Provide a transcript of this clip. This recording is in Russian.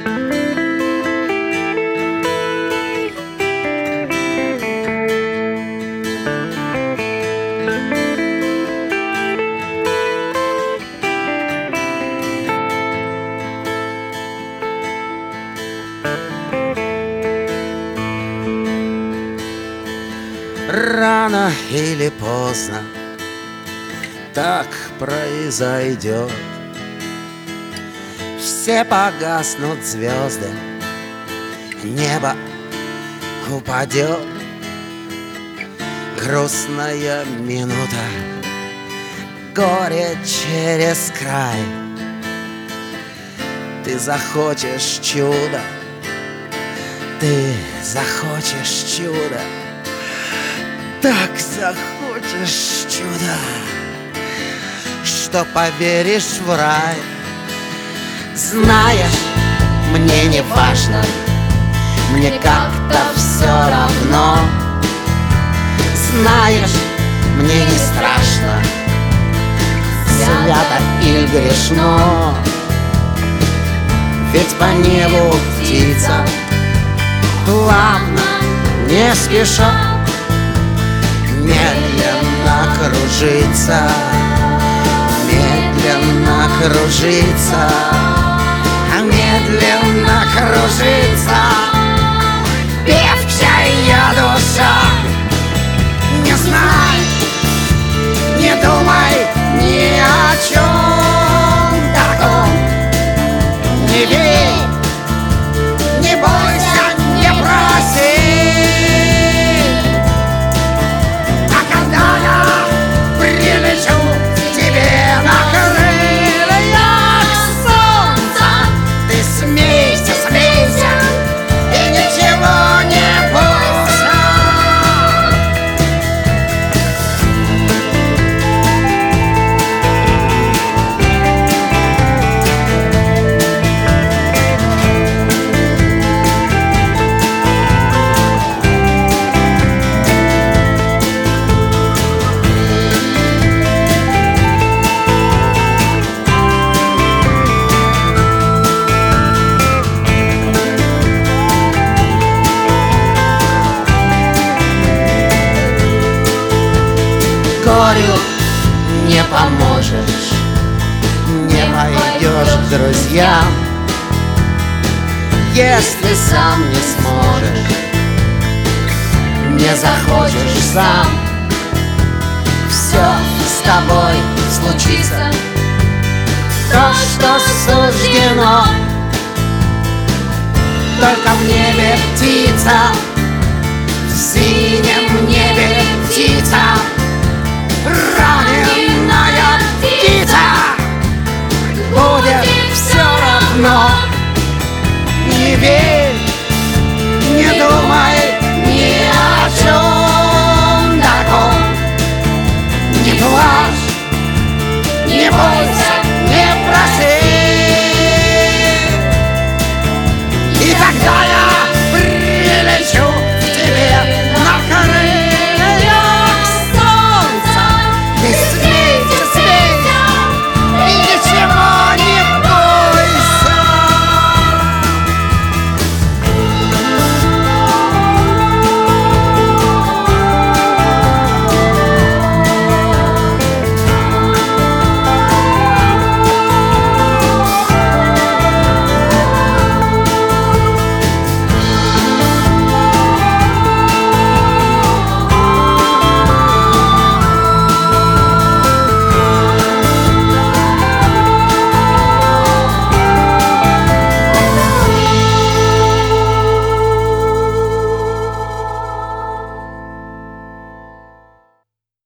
Рано или поздно так произойдет. Все погаснут звезды, небо упадет. Грустная минута, горе через край. Ты захочешь чудо, ты захочешь чудо, так захочешь чудо, что поверишь в рай. Знаешь, мне не важно, мне как-то все равно. Знаешь, мне не страшно, свято или грешно. Ведь по небу птица плавно, не спеша, медленно кружится, медленно кружится, медленно кружится. Певчая душа, не знай, не думай ни о чем таком. Не верь, не бойся, не проси. А когда я прилечу к тебе на крыльях солнца, ты смейся, смейся и ничего не бойся. Горю не поможешь, не пойдешь к друзьям, если сам не сможешь, не захочешь сам. Все с тобой случится, то, что суждено. Только в небе птица, в синем небе птица, раненая птица, будет все равно. Не верь, не думай ни о чем таком. Не плачь, не бойся.